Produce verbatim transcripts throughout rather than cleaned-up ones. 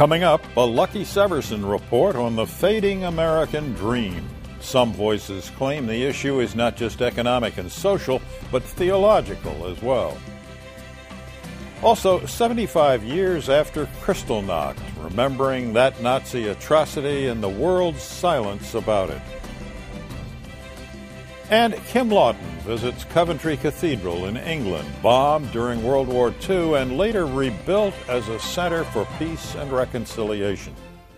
Coming up, a Lucky Severson report on the fading American dream. Some voices claim the issue is not just economic and social, but theological as well. Also, seventy-five years after Kristallnacht, remembering that Nazi atrocity and the world's silence about it. And Kim Lawton visits Coventry Cathedral in England, bombed during World War Two and later rebuilt as a center for peace and reconciliation.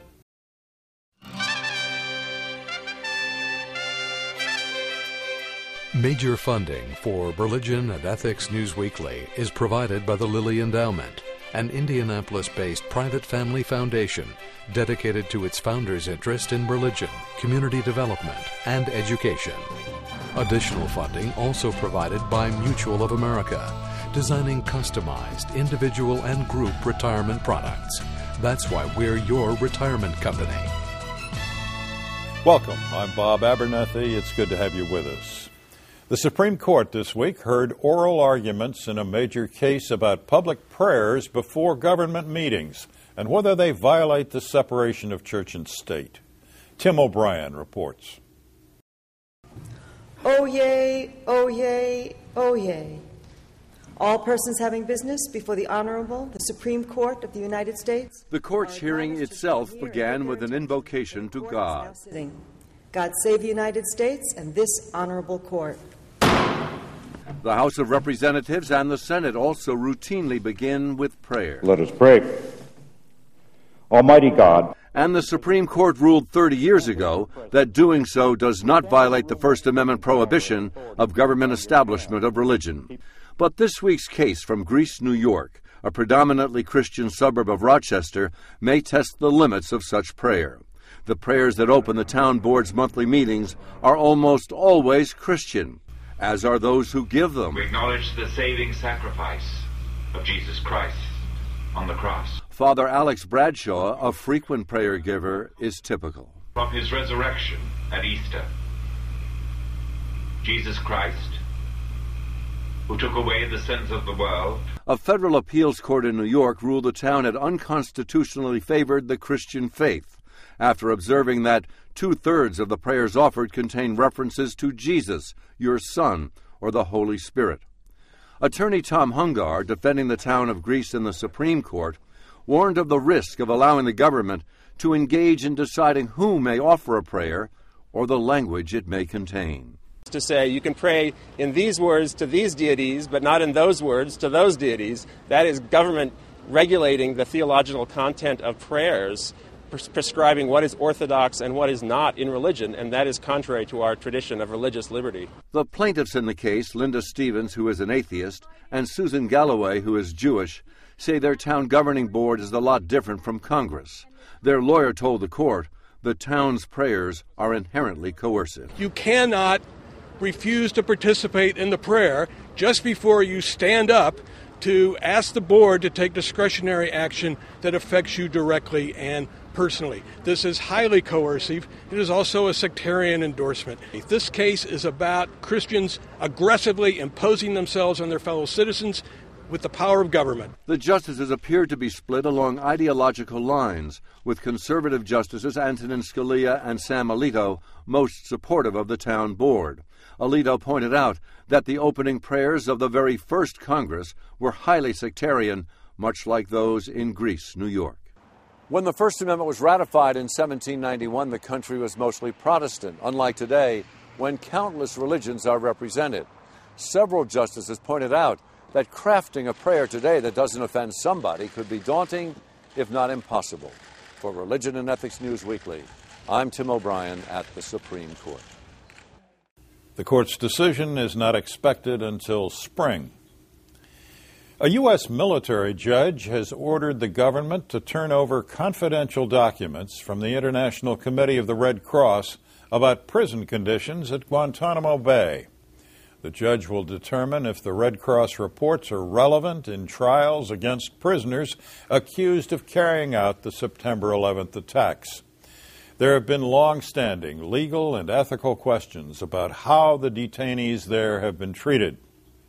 Major funding for Religion and Ethics News Weekly is provided by the Lilly Endowment, an Indianapolis-based private family foundation dedicated to its founders' interest in religion, community development, and education. Additional funding also provided by Mutual of America, designing customized individual and group retirement products. That's why we're your retirement company. Welcome. I'm Bob Abernethy. It's good to have you with us. The Supreme Court this week heard oral arguments in a major case about public prayers before government meetings and whether they violate the separation of church and state. Tim O'Brien reports. Oh yay, oh yay, oh yay. All persons having business before the Honorable, the Supreme Court of the United States. The court's hearing itself began with an invocation to God. God save the United States and this honorable court. The House of Representatives and the Senate also routinely begin with prayer. Let us pray. Almighty God. And the Supreme Court ruled thirty years ago that doing so does not violate the First Amendment prohibition of government establishment of religion. But this week's case from Greece, New York, a predominantly Christian suburb of Rochester, may test the limits of such prayer. The prayers that open the town board's monthly meetings are almost always Christian, as are those who give them. We acknowledge the saving sacrifice of Jesus Christ on the cross. Father Alex Bradshaw, a frequent prayer giver, is typical. From his resurrection at Easter, Jesus Christ, who took away the sins of the world. A federal appeals court in New York ruled the town had unconstitutionally favored the Christian faith after observing that two-thirds of the prayers offered contain references to Jesus, your Son, or the Holy Spirit. Attorney Tom Hungar, defending the town of Greece in the Supreme Court, warned of the risk of allowing the government to engage in deciding who may offer a prayer or the language it may contain. To say you can pray in these words to these deities, but not in those words to those deities, that is government regulating the theological content of prayers, pres- prescribing what is orthodox and what is not in religion, and that is contrary to our tradition of religious liberty. The plaintiffs in the case, Linda Stevens, who is an atheist, and Susan Galloway, who is Jewish, say their town governing board is a lot different from Congress. Their lawyer told the court the town's prayers are inherently coercive. You cannot refuse to participate in the prayer just before you stand up to ask the board to take discretionary action that affects you directly and personally. This is highly coercive. It is also a sectarian endorsement. This case is about Christians aggressively imposing themselves on their fellow citizens with the power of government. The justices appear to be split along ideological lines, with conservative justices Antonin Scalia and Sam Alito most supportive of the town board. Alito pointed out that the opening prayers of the very first Congress were highly sectarian, much like those in Greece, New York. When the First Amendment was ratified in seventeen ninety-one, the country was mostly Protestant, unlike today, when countless religions are represented. Several justices pointed out that crafting a prayer today that doesn't offend somebody could be daunting, if not impossible. For Religion and Ethics News Weekly, I'm Tim O'Brien at the Supreme Court. The court's decision is not expected until spring. A U S military judge has ordered the government to turn over confidential documents from the International Committee of the Red Cross about prison conditions at Guantanamo Bay. The judge will determine if the Red Cross reports are relevant in trials against prisoners accused of carrying out the September eleventh attacks. There have been long-standing legal and ethical questions about how the detainees there have been treated.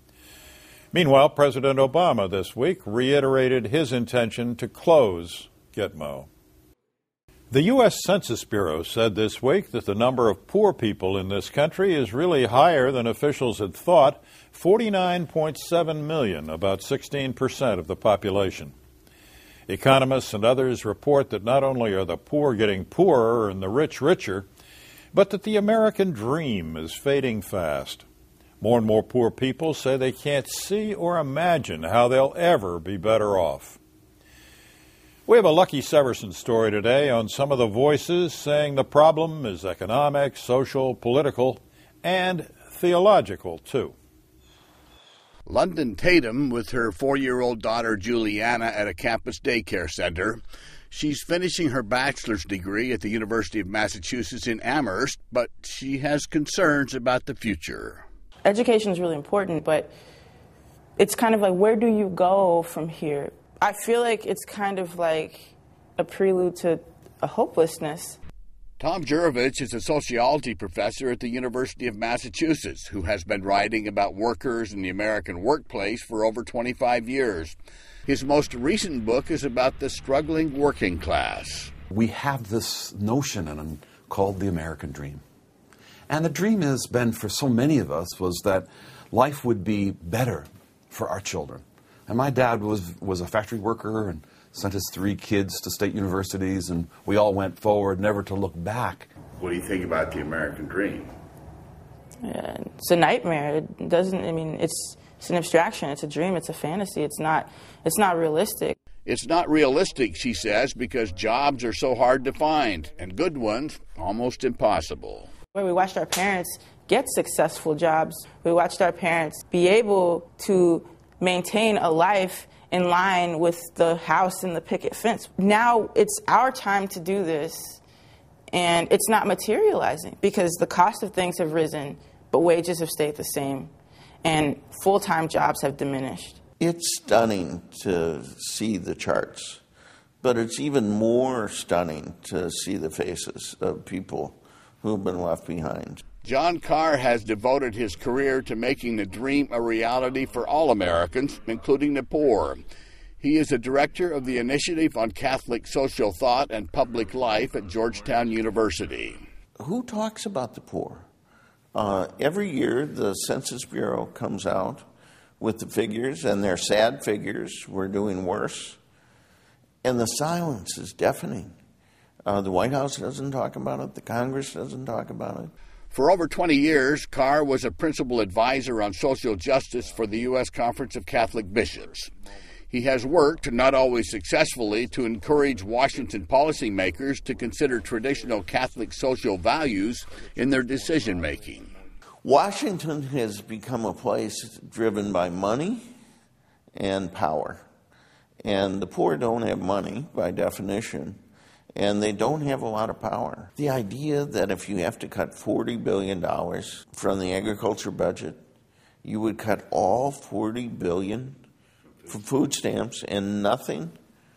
Meanwhile, President Obama this week reiterated his intention to close Gitmo. The U S Census Bureau said this week that the number of poor people in this country is really higher than officials had thought, forty-nine point seven million, about sixteen percent of the population. Economists and others report that not only are the poor getting poorer and the rich richer, but that the American dream is fading fast. More and more poor people say they can't see or imagine how they'll ever be better off. We have a Lucky Severson story today on some of the voices saying the problem is economic, social, political, and theological, too. London Tatum with her four-year-old daughter Juliana at a campus daycare center. She's finishing her bachelor's degree at the University of Massachusetts in Amherst, but she has concerns about the future. Education is really important, but it's kind of like, where do you go from here? I feel like it's kind of like a prelude to a hopelessness. Tom Jurovich is a sociology professor at the University of Massachusetts who has been writing about workers in the American workplace for over twenty-five years. His most recent book is about the struggling working class. We have this notion in, called the American dream. And the dream has been, for so many of us, was that life would be better for our children. And my dad was, was a factory worker and sent his three kids to state universities, and we all went forward, never to look back. What do you think about the American dream? Yeah, it's a nightmare. It doesn't, I mean, it's it's an abstraction. It's a dream. It's a fantasy. It's not, it's not realistic. It's not realistic, she says, because jobs are so hard to find, and good ones almost impossible. We watched our parents get successful jobs. We watched our parents be able to maintain a life in line with the house and the picket fence. Now it's our time to do this, and it's not materializing because the cost of things have risen, but wages have stayed the same, and full-time jobs have diminished. It's stunning to see the charts, but it's even more stunning to see the faces of people who've been left behind. John Carr has devoted his career to making the dream a reality for all Americans, including the poor. He is a director of the Initiative on Catholic Social Thought and Public Life at Georgetown University. Who talks about the poor? Uh, every year, the Census Bureau comes out with the figures, and they're sad figures. We're doing worse. And the silence is deafening. Uh, the White House doesn't talk about it. The Congress doesn't talk about it. For over twenty years, Carr was a principal advisor on social justice for the U S Conference of Catholic Bishops. He has worked, not always successfully, to encourage Washington policymakers to consider traditional Catholic social values in their decision-making. Washington has become a place driven by money and power. And the poor don't have money, by definition, and they don't have a lot of power. The idea that if you have to cut forty billion dollars from the agriculture budget, you would cut all forty billion dollars for food stamps and nothing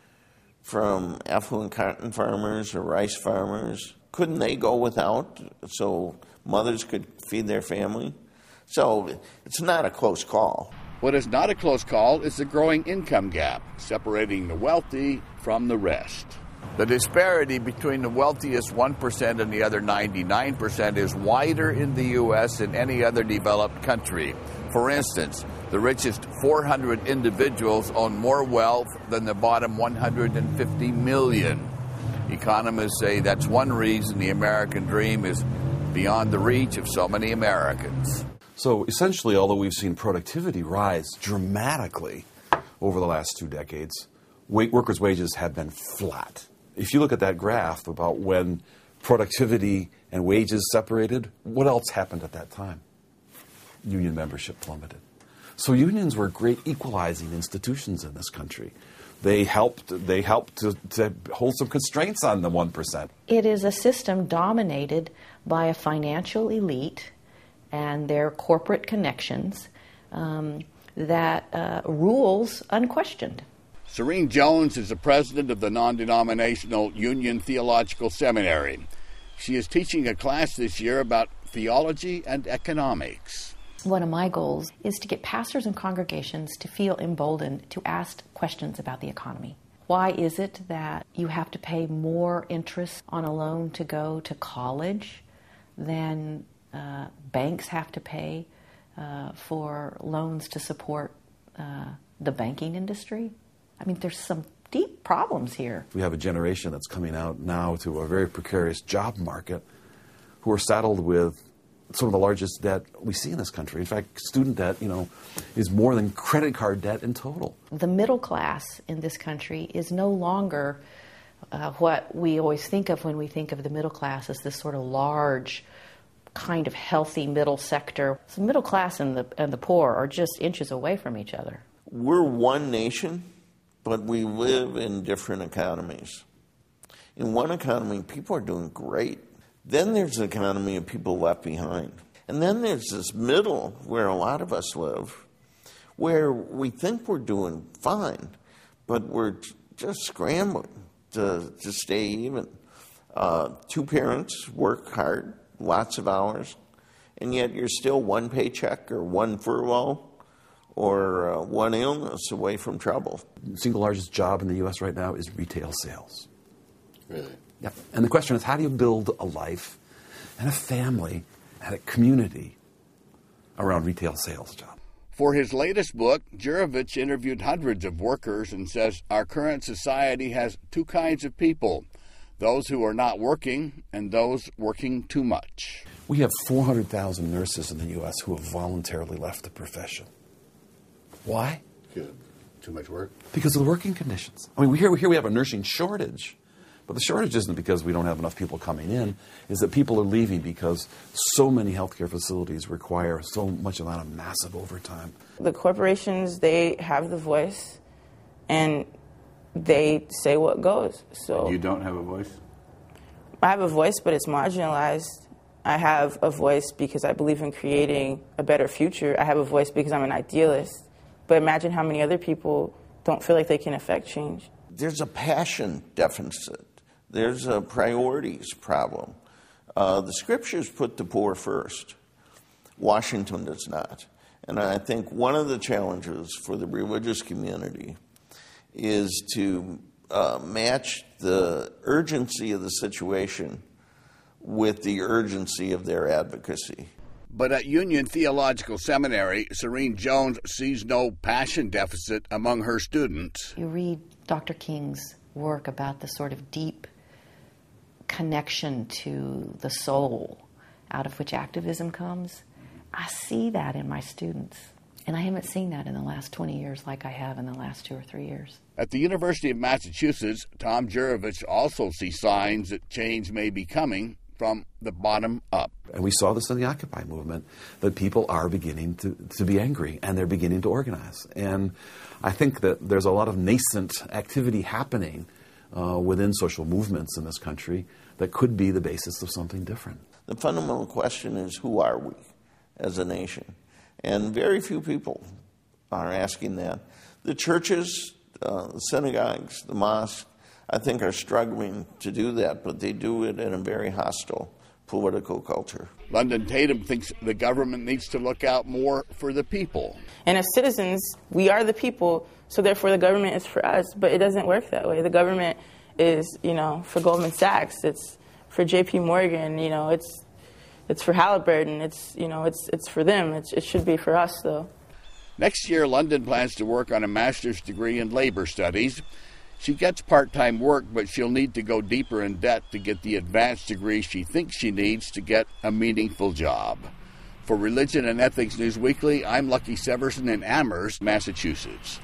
from affluent cotton farmers or rice farmers. Couldn't they go without so mothers could feed their family? So it's not a close call. What is not a close call is the growing income gap, separating the wealthy from the rest. The disparity between the wealthiest one percent and the other ninety-nine percent is wider in the U S than any other developed country. For instance, the richest four hundred individuals own more wealth than the bottom one hundred fifty million. Economists say that's one reason the American dream is beyond the reach of so many Americans. So essentially, although we've seen productivity rise dramatically over the last two decades, workers' wages have been flat. If you look at that graph about when productivity and wages separated, what else happened at that time? Union membership plummeted. So unions were great equalizing institutions in this country. They helped, they helped to, to hold some constraints on the one percent. It is a system dominated by a financial elite and their corporate connections um, that uh, rules unquestioned. Serene Jones is the president of the non-denominational Union Theological Seminary. She is teaching a class this year about theology and economics. One of my goals is to get pastors and congregations to feel emboldened to ask questions about the economy. Why is it that you have to pay more interest on a loan to go to college than uh, banks have to pay uh, for loans to support uh, the banking industry? I mean, there's some deep problems here. We have a generation that's coming out now to a very precarious job market who are saddled with some of the largest debt we see in this country. In fact, student debt, you know, is more than credit card debt in total. The middle class in this country is no longer uh, what we always think of when we think of the middle class as this sort of large, kind of healthy middle sector. The middle class and the and the poor are just inches away from each other. We're one nation, but we live in different economies. In one economy, people are doing great. Then there's an economy of people left behind. And then there's this middle where a lot of us live, where we think we're doing fine, but we're just scrambling to, to stay even. Uh, two parents work hard, lots of hours, and yet you're still one paycheck or one furlough or uh, one illness away from trouble. The single largest job in the U S right now is retail sales. Really? Yeah. And the question is, how do you build a life and a family and a community around retail sales jobs? For his latest book, Juravich interviewed hundreds of workers and says our current society has two kinds of people, those who are not working and those working too much. We have four hundred thousand nurses in the U S who have voluntarily left the profession. Why? Good. Too much work? Because of the working conditions. I mean, we hear, we hear we have a nursing shortage. But the shortage isn't because we don't have enough people coming in, is that people are leaving because so many healthcare facilities require so much amount of massive overtime. The corporations, they have the voice, and they say what goes. So you don't have a voice? I have a voice, but it's marginalized. I have a voice because I believe in creating a better future. I have a voice because I'm an idealist. But imagine how many other people don't feel like they can affect change. There's a passion deficit. There's a priorities problem. Uh, the scriptures put the poor first. Washington does not. And I think one of the challenges for the religious community is to uh, match the urgency of the situation with the urgency of their advocacy. But at Union Theological Seminary, Serene Jones sees no passion deficit among her students. You read Doctor King's work about the sort of deep connection to the soul out of which activism comes. I see that in my students. And I haven't seen that in the last twenty years like I have in the last two or three years. At the University of Massachusetts, Tom Juravich also sees signs that change may be coming from the bottom up. And we saw this in the Occupy movement, that people are beginning to, to be angry, and they're beginning to organize. And I think that there's a lot of nascent activity happening uh, within social movements in this country that could be the basis of something different. The fundamental question is, who are we as a nation? And very few people are asking that. The churches, uh, the synagogues, the mosques, I think are struggling to do that, but they do it in a very hostile political culture. London Tatum thinks the government needs to look out more for the people. And as citizens, we are the people, so therefore the government is for us. But it doesn't work that way. The government is, you know, for Goldman Sachs. It's for J P Morgan. You know, it's it's for Halliburton. It's, you know, it's it's for them. It's, it should be for us, though. Next year, London plans to work on a master's degree in labor studies. She gets part-time work, but she'll need to go deeper in debt to get the advanced degree she thinks she needs to get a meaningful job. For Religion and Ethics News Weekly, I'm Lucky Severson in Amherst, Massachusetts.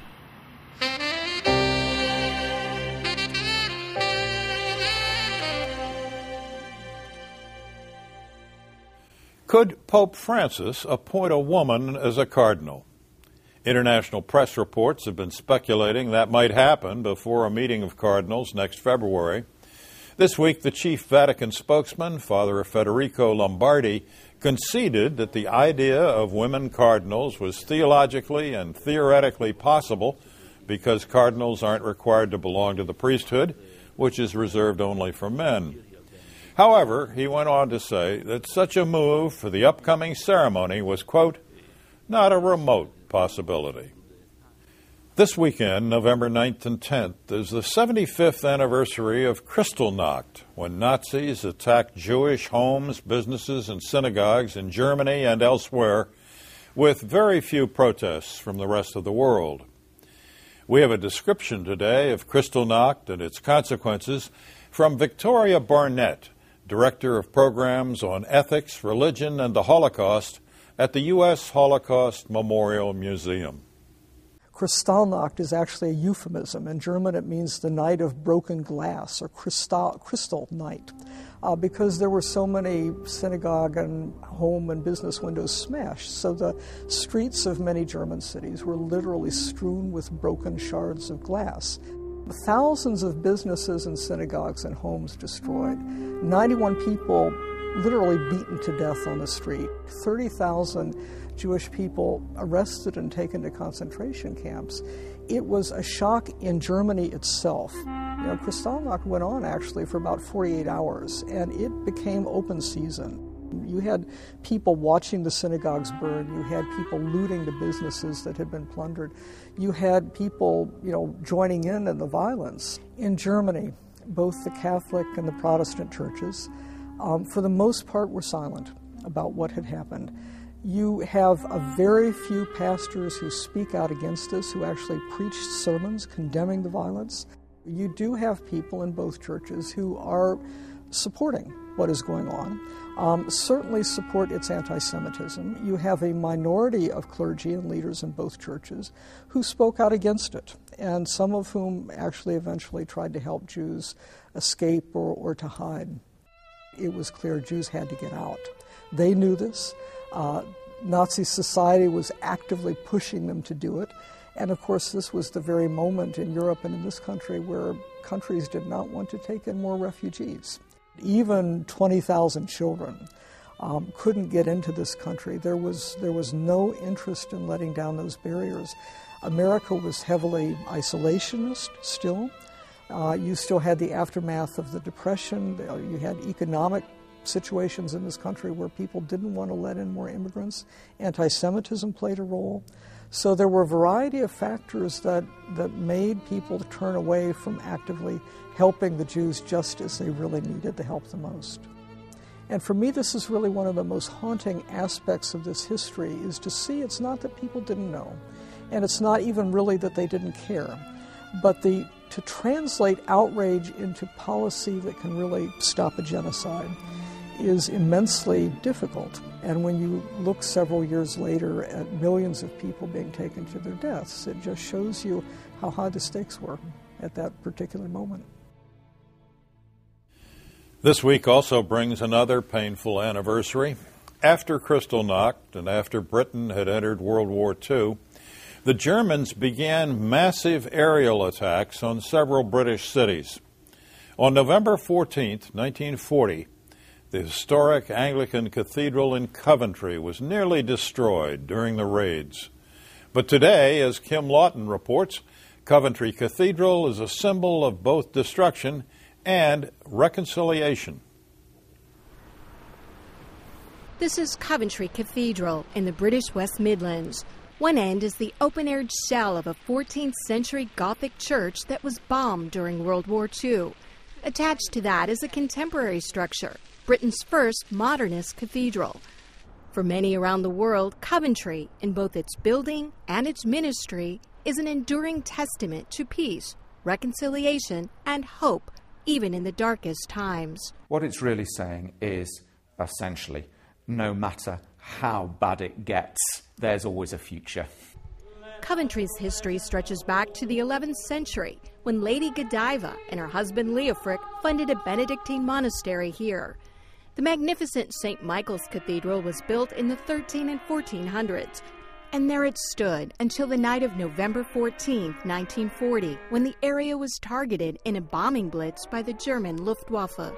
Could Pope Francis appoint a woman as a cardinal? International press reports have been speculating that might happen before a meeting of cardinals next February. This week, the chief Vatican spokesman, Father Federico Lombardi, conceded that the idea of women cardinals was theologically and theoretically possible because cardinals aren't required to belong to the priesthood, which is reserved only for men. However, he went on to say that such a move for the upcoming ceremony was, quote, not a remote possibility. This weekend, November ninth and tenth, is the seventy-fifth anniversary of Kristallnacht, when Nazis attacked Jewish homes, businesses, and synagogues in Germany and elsewhere, with very few protests from the rest of the world. We have a description today of Kristallnacht and its consequences from Victoria Barnett, Director of Programs on Ethics, Religion, and the Holocaust at the U S Holocaust Memorial Museum. Kristallnacht is actually a euphemism. In German, it means the night of broken glass, or crystal, crystal night, uh, because there were so many synagogue and home and business windows smashed. So the streets of many German cities were literally strewn with broken shards of glass. Thousands of businesses and synagogues and homes destroyed. ninety-one people literally beaten to death on the street. thirty thousand Jewish people arrested and taken to concentration camps. It was a shock in Germany itself. You know, Kristallnacht went on actually for about forty-eight hours, and it became open season. You had people watching the synagogues burn. You had people looting the businesses that had been plundered. You had people, you know, joining in in the violence. In Germany, both the Catholic and the Protestant churches, um, for the most part, were silent about what had happened. You have a very few pastors who speak out against this, who actually preach sermons condemning the violence. You do have people in both churches who are supporting what is going on, um, certainly support its anti-Semitism. You have a minority of clergy and leaders in both churches who spoke out against it, and some of whom actually eventually tried to help Jews escape or, or to hide. It was clear Jews had to get out. They knew this. Uh, Nazi society was actively pushing them to do it. And of course, this was the very moment in Europe and in this country where countries did not want to take in more refugees. Even twenty thousand children um, couldn't get into this country. There was, there was no interest in letting down those barriers. America was heavily isolationist still. Uh, you still had the aftermath of the Depression. You had economic situations in this country where people didn't want to let in more immigrants. Anti-Semitism played a role. So there were a variety of factors that, that made people turn away from actively helping the Jews just as they really needed the help the most. And for me, this is really one of the most haunting aspects of this history, is to see it's not that people didn't know, and it's not even really that they didn't care, but the to translate outrage into policy that can really stop a genocide is immensely difficult. And when you look several years later at millions of people being taken to their deaths, it just shows you how high the stakes were at that particular moment. This week also brings another painful anniversary. After Kristallnacht and after Britain had entered World War Two, the Germans began massive aerial attacks on several British cities. On November fourteenth, nineteen forty, the historic Anglican Cathedral in Coventry was nearly destroyed during the raids. But today, as Kim Lawton reports, Coventry Cathedral is a symbol of both destruction and reconciliation. This is Coventry Cathedral in the British West Midlands. One end is the open-aired shell of a fourteenth century Gothic church that was bombed during World War Two. Attached to that is a contemporary structure, Britain's first modernist cathedral. For many around the world, Coventry, in both its building and its ministry, is an enduring testament to peace, reconciliation, and hope, even in the darkest times. What it's really saying is, essentially, no matter how bad it gets, there's always a future. Coventry's history stretches back to the eleventh century, when Lady Godiva and her husband Leofric funded a Benedictine monastery here. The magnificent Saint Michael's Cathedral was built in the thirteen and fourteen hundreds, and there it stood until the night of November fourteenth, nineteen forty, when the area was targeted in a bombing blitz by the German Luftwaffe.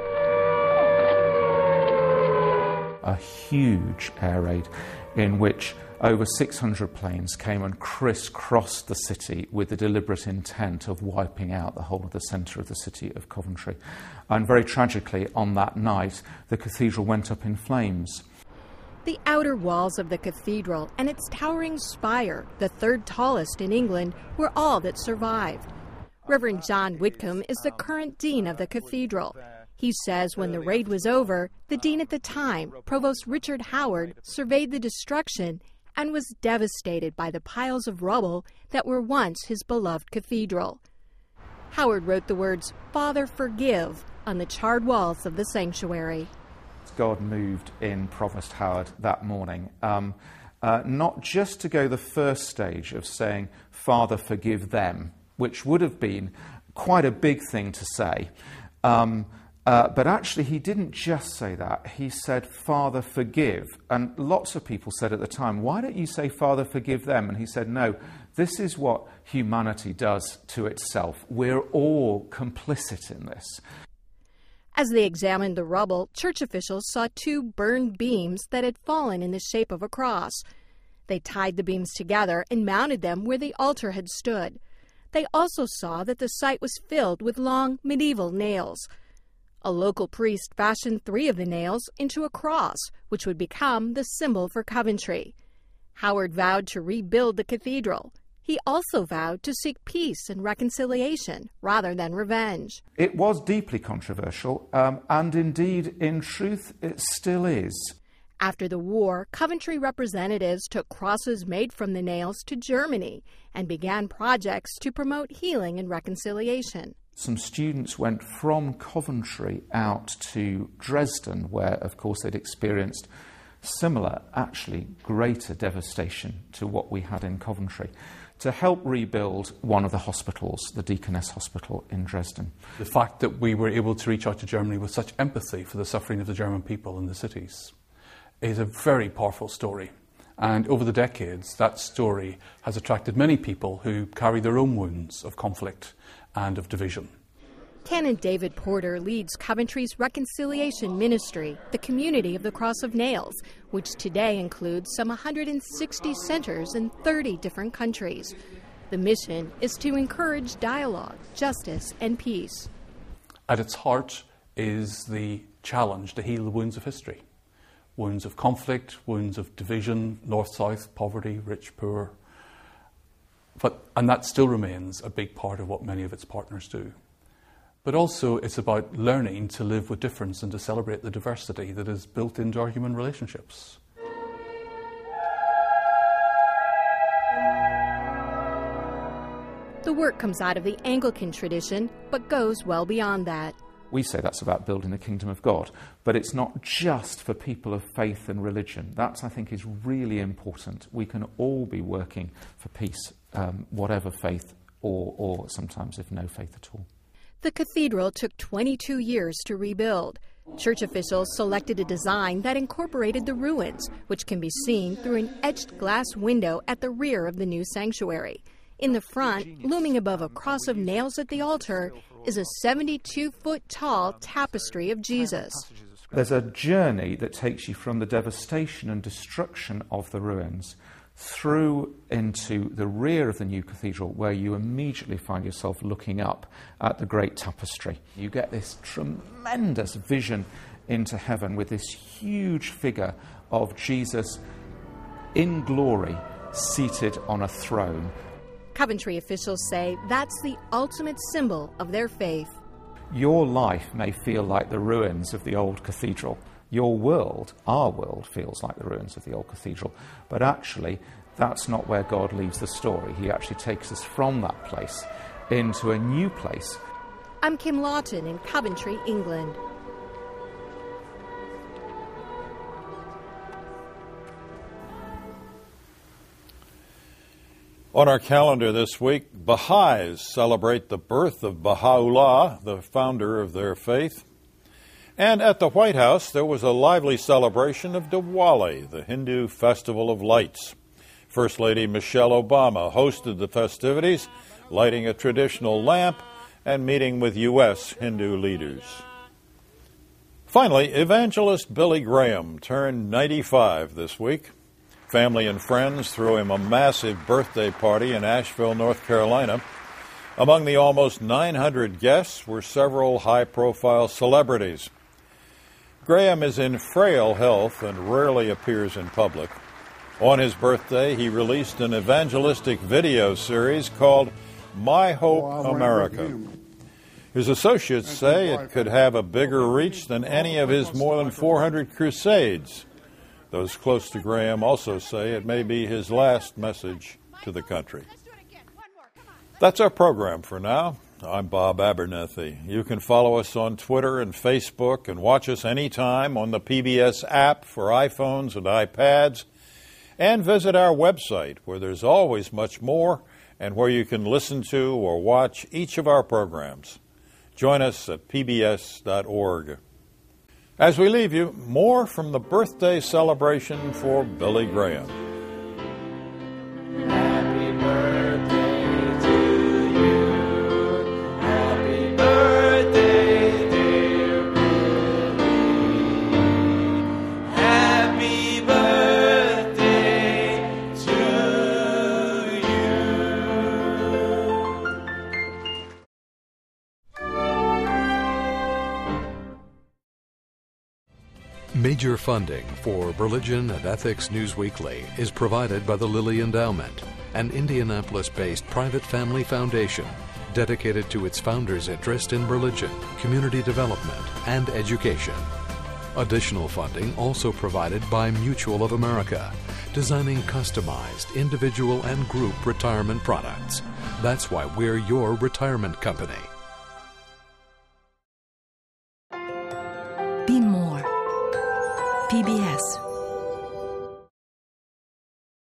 A huge air raid in which over six hundred planes came and crisscrossed the city with the deliberate intent of wiping out the whole of the centre of the city of Coventry. And very tragically, on that night, the cathedral went up in flames. The outer walls of the cathedral and its towering spire, the third tallest in England, were all that survived. Reverend John Whitcomb is the current dean of the cathedral. He says when the raid was over, the dean at the time, Provost Richard Howard, surveyed the destruction and was devastated by the piles of rubble that were once his beloved cathedral. Howard wrote the words, "Father, forgive," on the charred walls of the sanctuary. God moved in Provost Howard that morning, um, uh, not just to go the first stage of saying, "Father, forgive them," which would have been quite a big thing to say, um, uh, but actually he didn't just say that. He said, "Father, forgive." And lots of people said at the time, "Why don't you say, 'Father, forgive them'?" And he said, "No, this is what humanity does to itself. We're all complicit in this." As they examined the rubble, church officials saw two burned beams that had fallen in the shape of a cross. They tied the beams together and mounted them where the altar had stood. They also saw that the site was filled with long medieval nails. A local priest fashioned three of the nails into a cross, which would become the symbol for Coventry. Howard vowed to rebuild the cathedral. He also vowed to seek peace and reconciliation rather than revenge. It was deeply controversial, um, and indeed, in truth, it still is. After the war, Coventry representatives took crosses made from the nails to Germany and began projects to promote healing and reconciliation. Some students went from Coventry out to Dresden, where, of course, they'd experienced similar, actually greater devastation to what we had in Coventry, to help rebuild one of the hospitals, the Deaconess Hospital in Dresden. The fact that we were able to reach out to Germany with such empathy for the suffering of the German people in the cities is a very powerful story. And over the decades, that story has attracted many people who carry their own wounds of conflict and of division. Canon David Porter leads Coventry's Reconciliation Ministry, the Community of the Cross of Nails, which today includes some one hundred sixty centers in thirty different countries. The mission is to encourage dialogue, justice, and peace. At its heart is the challenge to heal the wounds of history. Wounds of conflict, wounds of division, north-south, poverty, rich-poor. But, and that still remains a big part of what many of its partners do. But also it's about learning to live with difference and to celebrate the diversity that is built into our human relationships. The work comes out of the Anglican tradition, but goes well beyond that. We say that's about building the kingdom of God, but it's not just for people of faith and religion. That, I think, is really important. We can all be working for peace, um, whatever faith or, or sometimes if no faith at all. The cathedral took twenty-two years to rebuild. Church officials selected a design that incorporated the ruins, which can be seen through an etched glass window at the rear of the new sanctuary. In the front, looming above a cross of nails at the altar, is a seventy-two foot tall tapestry of Jesus. There's a journey that takes you from the devastation and destruction of the ruins through into the rear of the new cathedral, where you immediately find yourself looking up at the great tapestry. You get this tremendous vision into heaven with this huge figure of Jesus in glory, seated on a throne. Coventry officials say that's the ultimate symbol of their faith. Your life may feel like the ruins of the old cathedral. Your world, our world, feels like the ruins of the old cathedral. But actually, that's not where God leaves the story. He actually takes us from that place into a new place. I'm Kim Lawton in Coventry, England. On our calendar this week, Baha'is celebrate the birth of Baha'u'llah, the founder of their faith. And at the White House, there was a lively celebration of Diwali, the Hindu festival of lights. First Lady Michelle Obama hosted the festivities, lighting a traditional lamp and meeting with U S Hindu leaders. Finally, evangelist Billy Graham turned ninety-five this week. Family and friends threw him a massive birthday party in Asheville, North Carolina. Among the almost nine hundred guests were several high-profile celebrities. Graham is in frail health and rarely appears in public. On his birthday, he released an evangelistic video series called My Hope America. His associates say it could have a bigger reach than any of his more than four hundred crusades. Those close to Graham also say it may be his last message to the country. That's our program for now. I'm Bob Abernethy. You can follow us on Twitter and Facebook and watch us anytime on the P B S app for iPhones and iPads, and visit our website where there's always much more and where you can listen to or watch each of our programs. Join us at P B S dot org. As we leave you, more from the birthday celebration for Billy Graham. Happy birthday to you. Happy birthday, dear Billy. Happy birthday to you. Major funding for Religion and Ethics News Weekly is provided by the Lilly Endowment, an Indianapolis-based private family foundation dedicated to its founders' interest in religion, community development, and education. Additional funding also provided by Mutual of America, designing customized individual and group retirement products. That's why we're your retirement company. Be more. P B S.